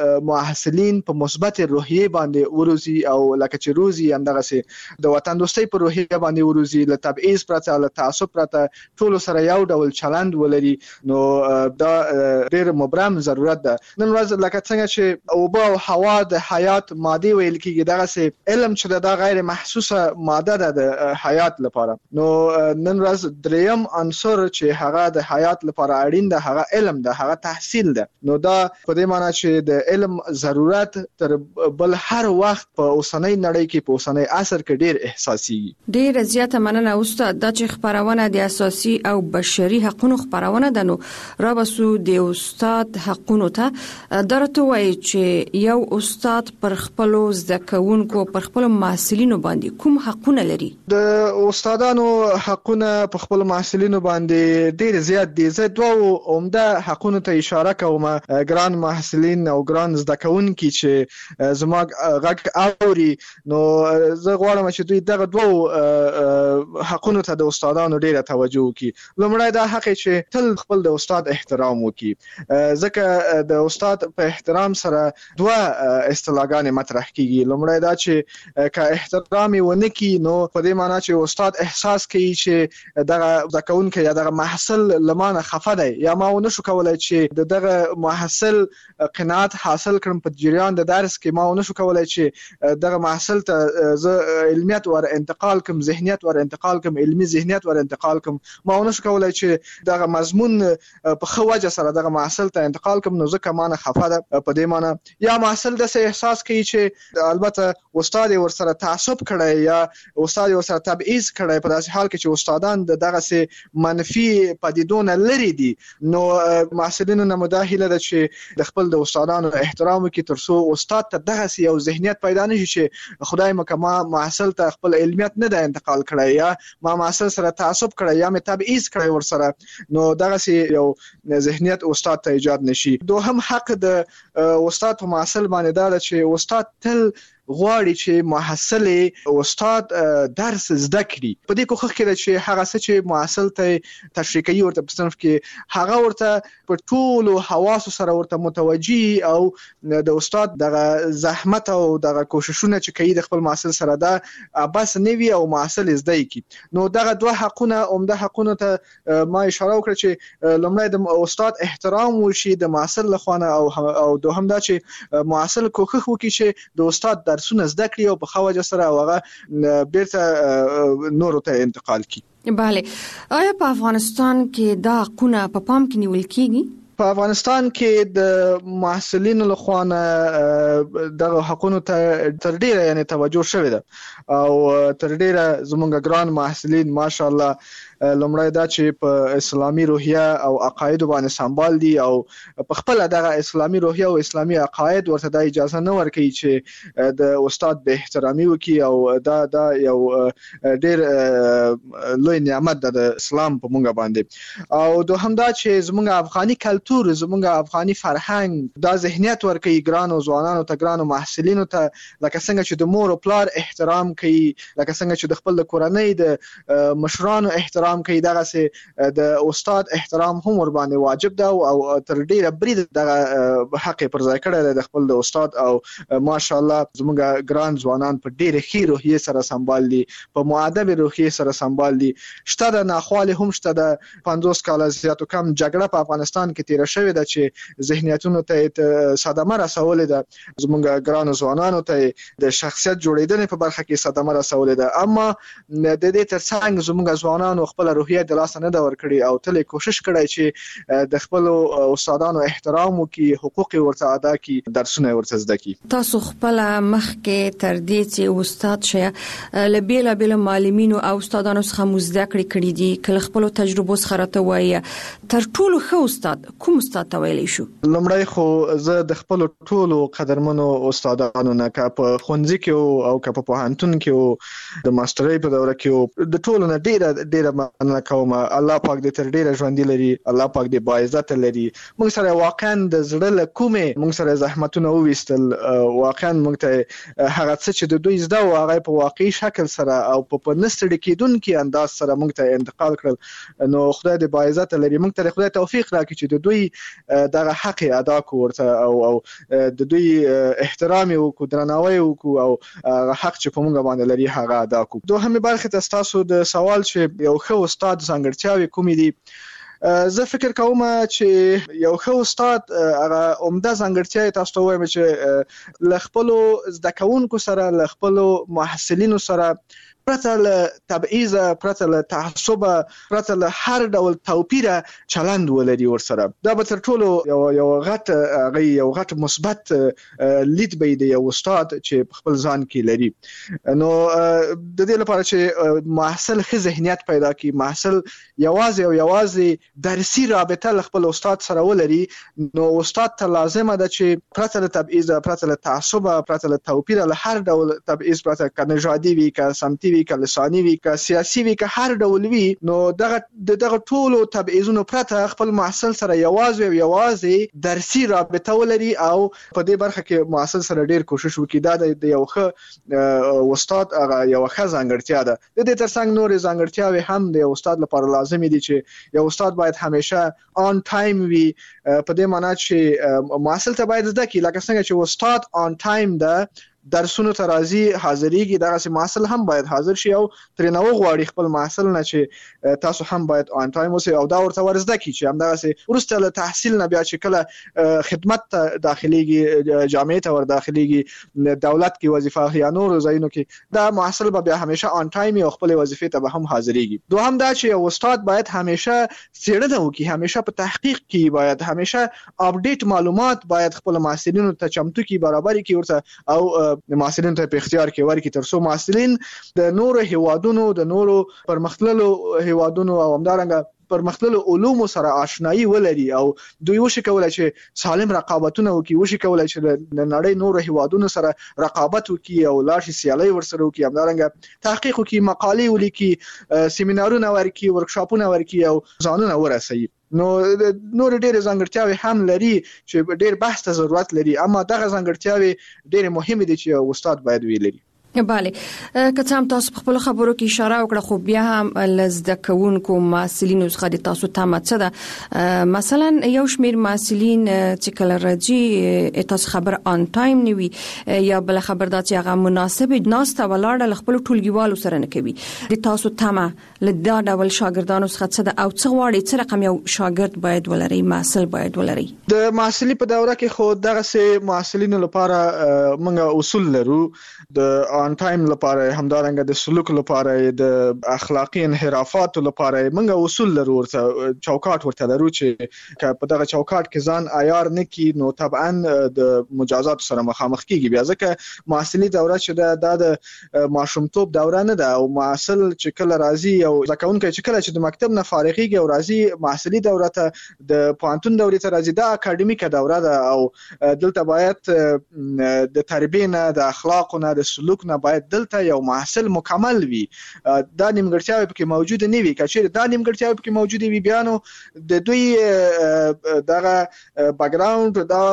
محصلین په مثبت روحیه باندې وروزي او لکه چې روزي همدغه سي د وطن دوستۍ په روحیه باندې وروزي، له تبعیض پرته، له تعصب پرته ټول سره یو ډول چلند ولري. نو دا ډېر مبرم ضرورت ده. نن ورځ لکه څنګه چې اوبه او هوا د حیات ماده ویل کېږي، دغه سي علم چې دا غیر محسوسه ماده ده د حیات لپاره. نو نن ورځ دریم عنصر چې هغه د حیات لپاره اړین ده هغه علم ده، هغه تحصیل ده. نو دا په دې معنی چې د علم ضرورت تر بل هر وخت په اوسنۍ نړۍ کې، په اوسنۍ عصر کې ډیر احساسي. ډیر زیاته مننه استاد. دا چې خبرونه د اساسي او بشري حقوقو خبرونه ده، نو را بسو د استاد حقوقو ته درته وایي چې یو استاد پر خپل زکونکو، پر خپل محصلینو باندې کوم حقونه لري؟ د استادانو حقونه په خپل محصلینو باندې ډیر زیات دي. زه دوه عمده حقونه ته اشاره کوم. ګران محصلین او ګران زده کوونکي چې زما غږ اوري، نو زه غواړم چې دوی دغه دوه حقونو ته د استادانو ډیره توجه وکړي. لومړی دا حق چې تل خپل د استاد احترام وکړي، ځکه د استاد په احترام سره دوه اصطلاحګانې مطرح کیږي. لومړی دا چې که احترام ونه کړي نو په دې معنی چې استاد احساس کوي چې دغه زده کوونکی یا دغه محصل لمانه خفه دی، یا ما ونه شو کولای چې دغه محصل قناعت حاصل کړم په جریان د درس کې، ما ونه شو کولای چې دغه محصل ته زه علمیت ور انتقال کوم، ذهنیت ور انتقال کوم، علمي ذهنیت ور انتقال کوم، ما ونه شو کولای چې دغه مضمون په خو وجه سره دغه محصل ته انتقال کوم، نو ځکه مانه خفه ده. په دې معنی یا محصل د احساس کوي چې البته استاد ور سره تعصب کړي یا استاد ور سره تبعیض کړي، په داسې حال کې چې استادان دغه سي منفي پدیدونه لري دي، نو محصلینو نه مداهله ده چې د خپل د استادانو احترام وکړي ترڅو استاد ته دغه سي یو ذهنیت پیدا نشي چې خدای مکما محصل ته خپل علمیت نه ده انتقال کړي یا ما محصل سره تعصب کړي یا مې تبعیض کړي ور سره، نو دغه سي یو ذهنیت استاد ته ایجاد نشي. دوهم حق د استاد په محصل باندې دا چې استاد تل غواړي چې محصل استاد درس زده کړي. په دې کوښښ کې چې هغه څه چې محصل ته تشریح کوي ورته په صنف کې هغه ورته په ټولو حواسو سره ورته متوجي او د استاد دغه زحمت او دغه کوششونه چې کوي د خپل محصل سره دا بس نه وي او محصل زده کړي. نو دغه دوه حقونه عمده حقونه ته ما اشاره وکړه چې لومړی د استاد احترام وشي د محصل لخوا، او دوهم دا چې محصل کوښښ وکړي چې د استاد درسونه زده کړي او په خواجه سره هغه بیرته نورو ته انتقال کړي. بله، آیا په افغانستان کې دا حقونه په پام کې نیول کیږي؟ په افغانستان کې د محصلینو لخوا دغه حقونو ته تر ډیره یعنی توجه شوې ده او تر ډیره زمونږ ګران محصلین ماشاءالله لومړی دا چې په اسلامي روحیه او عقاید باندې سمبال دي او په خپل دغه اسلامي روحیه او اسلامي عقاید ورته د اجازه نه ورکوي چې د استاد به احترامي وکړي او دا یو ډېر لوی نعمت د اسلام په مونږ باندې او دوهم دا چې زمونږ افغاني کلتور زمونږ افغاني فرهنګ دا ذهنیت ورکوي ګرانو ځوانانو ته ګرانو محصلینو ته لکه څنګه چې د مور او پلار احترام کوي لکه څنګه چې د خپل کورنۍ د مشرانو احترام کوي دغه سه د استاد احترام هم ور باندې واجب ده او تر ډیره برید دغه حق پر ځای کړی د خپل د استاد او ماشاءالله زموږ ګران ځوانان په ډیره ښه روحیه سره سمبال دي په مؤدب روحیه سره سمبال دي شته د ناخوالي هم شته د 50 کال زیاتو کم جګړه په افغانستان کې تیر شوې ده چې ذهنیتونو ته صدمه رسولې ده زموږ ګران ځوانانو ته د شخصیت جوړیدنې په برخه کې صدمه رسولې ده اما د دې ترڅنګ زموږ ځوانانو خپل روحیه د لاس نه دا ورکړي او تل کوشش کړی چې د خپل استادانو احترام وکړي حقوق ورته ادا کړي درسونه ورته زده کړي تاسو خپل مخکې تر دې چې استاد شه لبیلا بل معلمینو او استادانو څخه مزده کړی دي کله خپل تجربه څخه راته وایي تر ټولو ښه استاد کوم استاد ته ویلی شو لمړی خو زه د خپل ټولو قدرمنو استادانو نه کا په خونځي کې او کا په پوهنتون کې د ماسترۍ په دوره کې د ټولو نه ډیره مننه کوم الله پاک دې تر ډیره ژوند لري الله پاک دې باعزت لري موږ سره واقعا د زړه له کومه موږ سره زحمتونه وويستل واقعا موږ ته هغه څه چې د دوی زده او هغه په واقعي شکل سره او په نستړي کېدونکو انداز سره موږ ته انتقال کړل نو خدای دې باعزت لري موږ ته خدای توفیق راکړي چې د دوی دغه حق ادا کوورته او د دوی احترام او درناوی او حق چې په موږ باندې لري هغه ادا کو دوهمه برخه تاسو د سوال چې یو ښه استاد ځانګړتیاوي کومې دي زه فکر کوم چې یو ښه استاد هغه عمده ځانګړتیا تاسو ته وایم چې ل خپل زده کوونکو سره ل خپل محصلینو سره پرته له تبعیض پرته له تعصب پرته له هر ډول توپیر چلند ولري ورسره دا به تر ټولو یو غټ مثبت لید به دی یو استاد چې خپل ځان کې لري نو د دې لپاره چې محصل ښه ذهنیت پیدا کړي محصل یوازې درسي رابطه له خپل استاد سره ولري نو استاد ته لازمه ده چې پرته له تبعیض پرته له تعصب پرته له توپیر له هر ډول تبعیض پرته کنه نژادي وي که سمتي وي که لساني وي که سیاسي وي که هر ډول وي نو دغه ټولو تبعیضونو پرته خپل محصل سره یوازې درسي رابطه ولري او په دې برخه کې محصل سره ډیر کوشش وکړي دا د یو ښه استاد هغه یو ښه ځانګړتیا ده د دې ترڅنګ نور ځانګړتیاوي هم د استاد لپاره لازمي دي چې یو استاد باید همیشه آن ټایم وي په دې معنی چې محصل ته باید زده کړي لکه څنګه چې استاد آن ټایم ده درسونو ته راځي حاضرېږي دغه محصل هم باید حاضر شي او ترې نو غواړي خپل محصل نه چې تاسو هم باید آن ټایم اوسئ او دا ورته ورزده کړي چې همدغه ورسته له تحصیل نه بیا چې کله خدمت ته داخليږي جامعه ته ور داخليږي دولت کې وظیفه یا نور ځایونو کې دا محصل به بیا همیشه آن ټایم او خپل وظیفه ته به هم حاضرېږي دوهم دا چې استاد باید همیشه څېړنه وکړي همیشه په تحقیق کې باید همیشه اپډیټ معلومات باید خپل محصلینو ته چمتو کې برابرۍ کې ورته او محصلین ته په اختیار کې ورکړي ترڅو محصلین د نورو هیوادونو د نورو پرمختللو هیوادونو او همدارنګه پرمختللو علومو سره آشنایی ولري او دوی وشي کولای چې سالم رقابتونه وکړي وشي کولای چې د نړۍ نورو هیوادونو سره رقابت وکړي او لاشي سیالي ورسره وکړي همدارنګه تحقیق وکړي مقالې ولیکي سیمینارونه ورکړي ورکشاپونه ورکړي او ځانونه ورسوي نو نور ډېر ځانګړتیاوي هم لري چې ډېر بحث ته ضرورت لري اما دغه ځانګړتیاوي ډېر مهمه دي چې استاد باید ویلي بله که څه هم تاسو په خپل خبرو کې اشاره وکړه خو بیا هم لزده کوونکو محصلینو څخه د تاسو تمه څه ده مثلا یو شمیر محصلین چې کله راځي تاسو خبر آن ټایم نیوي یا بل خبر دا چې هغه مناسب ناسته ولاړه خپل ټولګیوالو سره نه کوي د تاسو تمه لدا ډول شاګردانو څخه څه ده او څه غواړي څه رقم یو شاګرد باید ولري محصل باید ولري د محصلي په دوره کې خو دغه سه محصلینو لپاره موږ اصول لرو د آن ټایم لپاره همدارنګه د سلوک لپاره د اخلاقی انحرافات لپاره موږ اصول لرو ورته چوکاټ ورته لرو چې په دغه چوکاټ کې ځان عیار نه کی نو طبعا د مجازات سره مخامخ کیږي. بیا ځکه معاصلي دوره چې د ماشومتوب دوره نه ده او معاصل چې کله راځي او ځکهونکي چې کله چې د مکتب نه فارغيږي او راځي معاصلي دوره ته د پوهنتون دورې ته راځي دا اکاډمیکه دوره ده او دلته باید د تربیه نه د اخلاق نه د سلوک نه باید دلته یو معاصل مکمل وي. دا نیمګړتیاوې پکې موجود نه وي. کچېر دا نیمګړتیاوې پکې موجود وي بیا نو د دوی دغه بیک ګراوند دا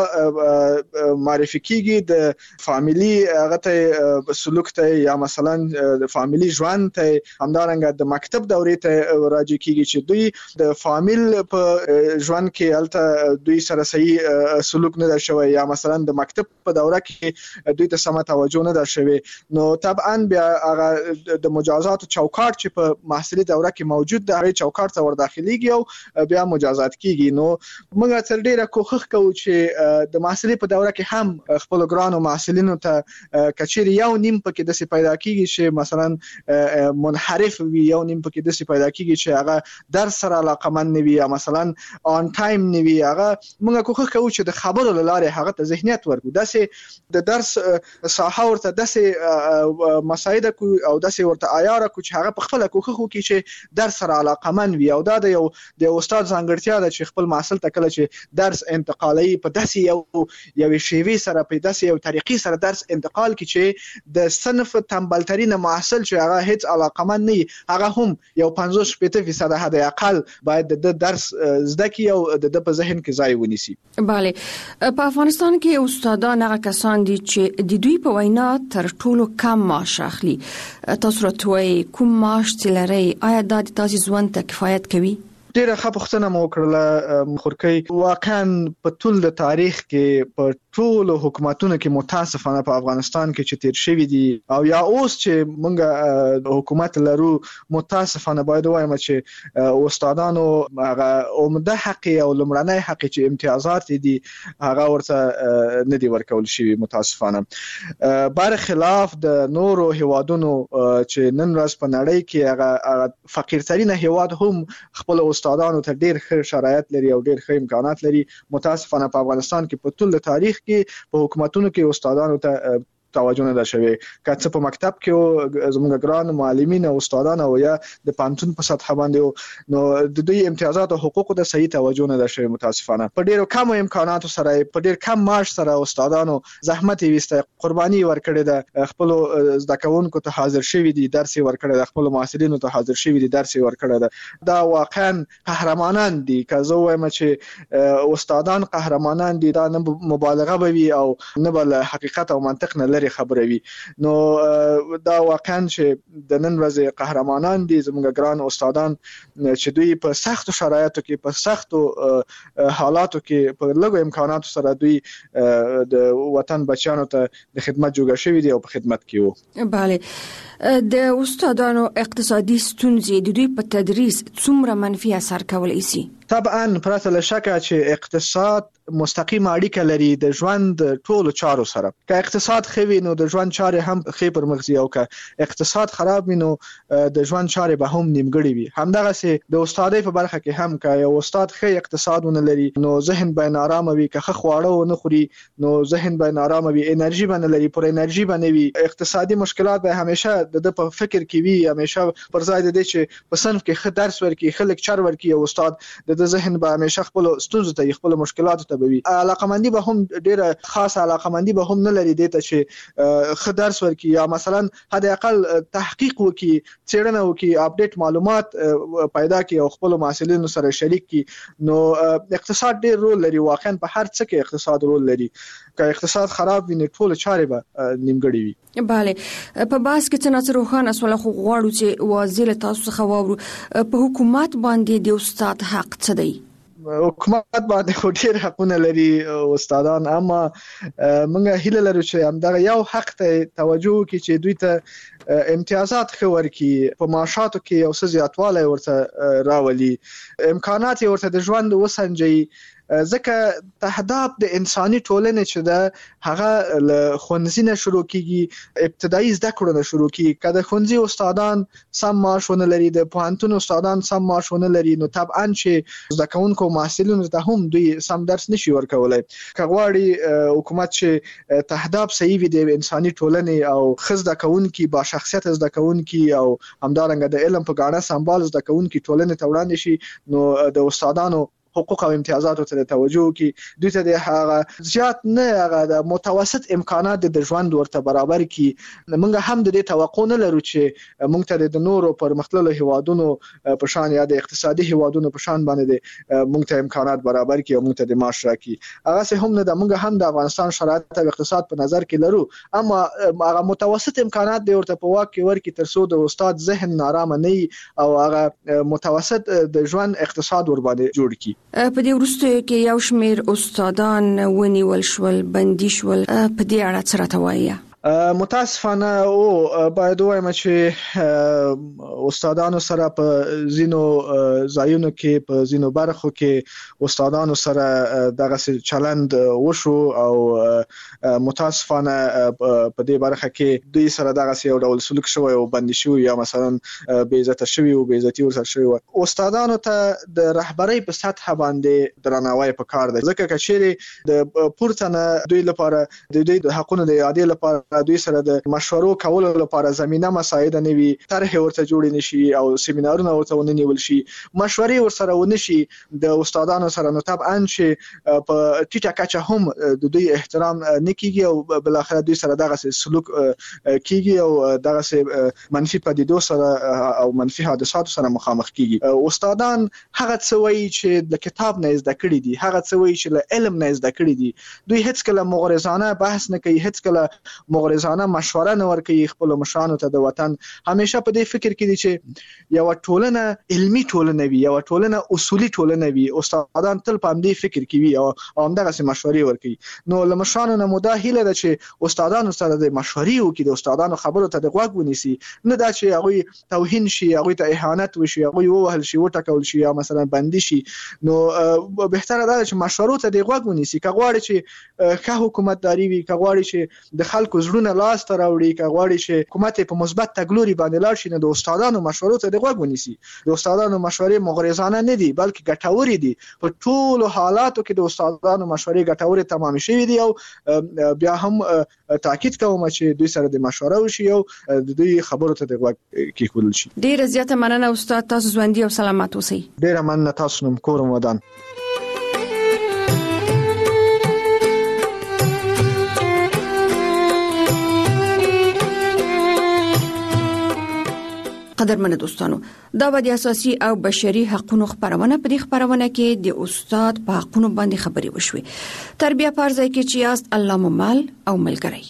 معرفي کیږي د فاميلي هغه ته سلوک ته یا مثلا د فاميلي ژوند ته همدارنګه د مکتب دورې ته راځي کیږي چې دوی د فامیل په ژوند کې الته دوی سره صحیح سلوک نه درشوي یا مثلا د مکتب په دوره کې دوی ته سم توجه نه درشوي نو طبعا بیا هغه د مجازات چوکاټ چې په محصلي دوره کې موجود ده هغه چوکاټ ته ور داخليږي او بیا مجازات کیږي. نو موږ تر ډیره کوښښ کوو چې د محصلي په دوره کې هم خپل ګرانو محصلینو ته کچېر یو نیم پکې د پیدا کیږي چې مثلا منحرف وي یو نیم پکې د پیدا کیږي چې هغه درس سره علاقمند نه وي یا مثلا آن ټایم نه وي. هغه موږ کوښښ کوو چې د خبرو لاره هغه ته ذهنیت ورکړو داسې د درس ساحه ورته داسې مساعده کو او داسې ورته عیار کو چې هغه په خپل کوښښ وکړي چې درس سره علاقمند وي او دا د استاد ځانګړتیا ده چې خپل محصل ته کله چې درس انتقالي په داسې یو شیوي سره په داسې یو طریقې سره درس انتقال کړي چې د صنف تنبلترین محصل چې هغه هیڅ علاقمند نه هغه هم یو 50% حد اقل باید د درس زده کی او د په ذهن کې ځای ونیسي. bale په افغانستان کې استادان هغه کسان دي چې د دوی په وینا تر ټولو کم معاش اخلي. تاسو راته کوم معاش تلري آیا دا د تاسو ژوند ته کفایت کوي؟ ډیره ښه پوښتنه مو وکړه خورکۍ. واقعا په ټول د تاریخ کې په ټول حکومتونو کې متاسفانه په افغانستان کې چې تیر شوی دي او یا اوس چې موږ حکومت لرو متاسفانه باید وایم چې استادانو هغه عمده حق او لمړنۍ حق چې امتیازات دي هغه ورته نه دی ورکول شوی متاسفانه بر خلاف د نورو هیوادونو چې نن ورځ په نړۍ کې هغه فقیرترین هیواد هم خپل استادانو ته ډیر ښه شرایط لري او ډیر ښه امکانات لري. متاسفانه په افغانستان کې په ټول تاریخ کې په حکومتونو کې استادانو ته توجه نه شوی. که څه په مکتب کې زموږ ګران معلمین او استادان او یا د پانتون په سطح باندې نو د دوی امتیازات او حقوق ته صحیح توجه نه شوی. متاسفانه په ډیرو کم امکاناتو سره په ډیر کم معاش سره استادانو زحمت ویسته قرباني ورکړي د خپل زده کوونکو ته حاضر شوی دي درس ورکړي د خپل محصلینو ته حاضر شوی دي درس ورکړي. دا واقعا قهرمانان دي. که زه وایم چې استادان قهرمانان دي دا نه مبالغه به وي او نه بل حقیقت او منطق نه لري خبروي. نو دا واقعا چې د نن ورځې قهرمانان دي زموږ ګران استادان چې دوی په سختو شرایطو کې په سختو حالاتو کې په لږو امکاناتو سره دوی د وطن بچیانو ته د خدمت جوړ شوی دي او په خدمت کې وو. bale د استادانو اقتصادي ستونزې د دوی په تدریس څومره منفي اثر کولی شي؟ طبعا پرته له شکه چې اقتصاد مستقیم اړیکه لري د ژوند ټولو چارو سره. که اقتصاد خوي نو د ژوند چارې هم خې پر مخ ځي او که اقتصاد خراب وي نو د ژوند چارې به هم نیمګړې وي. همدغه سي د استادۍ په برخه کې هم که یو استاد خې اقتصاد ونه لري نو ذهن به نارامه وي. که خواړه ونه خوري نو ذهن به نارامه وي. انرژي به نه لري پر انرژي به نه وي. اقتصادي مشکلات به همیشه د په فکر کې وي. همیشه پر ځای د دې چې په صنف کې ښه درس ورکړي ښه لیکچر ورکړي او استاد د ذهن به همیشه خپل ستونزو ته خپل مشکلاتو ته به وي. علاقمندي به هم ډیره خاصه علاقمندي به هم نه لري دته چې ښه درس ورکړي یا مثلا حد اقل تحقیق وکړي څېړنه وکړي اپډیټ معلومات پیدا کړي او خپل محصلینو سره شریک کړي. نو اقتصاد ډیر رول لري. واقعا په هر څه کې اقتصاد رول لري. که اقتصاد خراب وي نو ټول چارې به نیمګړې وي. bale په باس کې څنګه روخانه سوال خو غواړو چې واضح تاسو څخه واورو په حکومت باندې د استاد حق څه دی؟ حکومت باندې ډېر حقونه لري استادان اما موږ هیله لرو چې همدغه یو حق ته توجه وکړي چې دوی ته امتیازات ښه ورکړي په معاشاتو کې یو څه زیاتوالی ورته راولي امکانات ورته د ژوند وسنجي ځکه تهداب د انساني ټولنې چې د هغه له خونځینه شروع کیږي، ابتدایي زده کړو نه شروع کیږي. کله خونځي استادان سم معاشونه لري، د پوهنتون استادان سم معاشونه لري، نو طبعا چې زده کوونکو محصلینو ته هم دوی سم درس نشي ورکولای. کغواړي حکومت چې تهداب صحیح وي د انساني ټولنې او خزده کوونکي با شخصیت زده کوونکي او همدارنګه د علم په غاړه سمبال زده کوونکي ټولنې ته وړاندې شي، نو د استادانو حقوق او امتیازاتو ته توجه کی، دوی ته د هغه زیات نه هغه د متوسط امکانات د ژوند ورته برابر کی. موږ هم د دې توقع نه لرو چې موږ ته د نورو پرمختللو هیوادونو په شان یا د اقتصادي هیوادونو په شان باندې موږ ته امکانات برابر کی او موږ ته د معاش راکړي. هغه څه هم نه د موږ هم د افغانستان شرایط او اقتصاد په نظر کې لرو، اما هغه متوسط امکانات د ورته په واک کې ورکی ترڅو د استاد ذهن نارامه نه او هغه متوسط د ژوند اقتصاد ور باندې جوړ کی. په دې وروسته کې یو شمېر استادان ونیول شول، بندي شول، په دې اړه څه راته وایي؟ متاسفانه او باید وایم چې استادانو سره په زینو ځایونو کې په زینو برخو کې استادانو سره دغه چلند وشو او متاسفانه په دې برخه کې دوی سره دغه یو ډول سلوک شوی او بندي شوی یا مثلا بې عزت شوی او بې عزتي ورسره شوی. استادانو ته د رهبرۍ په سطح باندې درناوی پکار دی، ځکه چې د پورتنه دوی لپاره د دوی د حقونو د اعادې لپاره دوی سره د مشورو کولو لپاره زمينه مساعد نه وي، طرح ورته جوړ نشي او سیمینارونه ورته ونیول شي، مشورې ورسره ونشي د استادانو سره، نو طبعا چې په ټیټه کچه هم د دوی احترام نکېږي او بل اخر دوی سره دغه سلوک کیږي او دغه منفي پدیدو سره او منفي حادثاتو سره مخامخ کیږي. استادان هغه څه وایي چې د کتاب نه زده کړی دي، هغه څه وایي چې له علم نه زده کړی دي، دوی هیڅ کله مغرضانه بحث نه کوي، هیڅ کله مغرضانه مشوره نه ورکوي خپل مشرانو ته د وطن. همیشه په دې فکر کې دي چې یو ټولنه علمي ټولنه وي، یو ټولنه اصولي ټولنه وي. استادان تل په دې فکر کې وي او همدغه مشورې ورکوي. نو له مشرانو نه مو دا هیله ده چې استادانو سره د مشورې وکړي، د استادانو خبرو ته د غوږ ونیسي، نه دا چې هغه توهین شي، هغه ته اهانت وشي، هغه ووهل شي، وټکول شي یا مثلا بندي شي. نو بهتره ده چې مشورو ته د غوږ ونیسي. کغواړي چې ښه حکومتداري وي، کغواړي چې د خلکو زړونه لاس ته راوړي، کغواړي چې حکومت په مثبت تګلوري باندې لاړ شي، نو د استادانو مشورو ته د غوږ ونیسي. د استادانو مشورې مغرضانه نه دي بلکې ګټورې دي. په ټولو حالاتو کې د استادانو مشورې ګټورې تمام شوي دي او بیا هم تاکید کوم چې دوی سره د مشوره وشي او د دوی خبرو ته د غوږ کېښودل شي. ډیره زیاته مننه استاد، تاسو ژوندي او سلامت اوسئ. ډیره مننه، تاسو نوم کورم ودان. قدرمن دوستانو، دا د اساسي او بشري حقوقو خبرونه په دې خبرونه کې د استاد په حقوقو باندې خبري وشوي. تربیه پرځای کې چې است الله ممال او ملګری.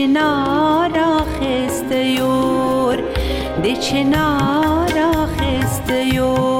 چنار آخسته یور د چنار آخسته یور